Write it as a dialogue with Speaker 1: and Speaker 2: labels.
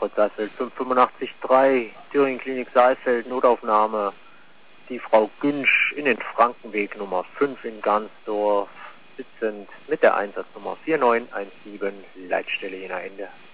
Speaker 1: Kreuzberg Saalfeld 585-3, Thüringen Klinik Saalfeld, Notaufnahme. Die Frau Günsch in den Frankenweg Nummer 5 in Gansdorf, sitzend mit der Einsatznummer 4917, Leitstelle Jena Ende.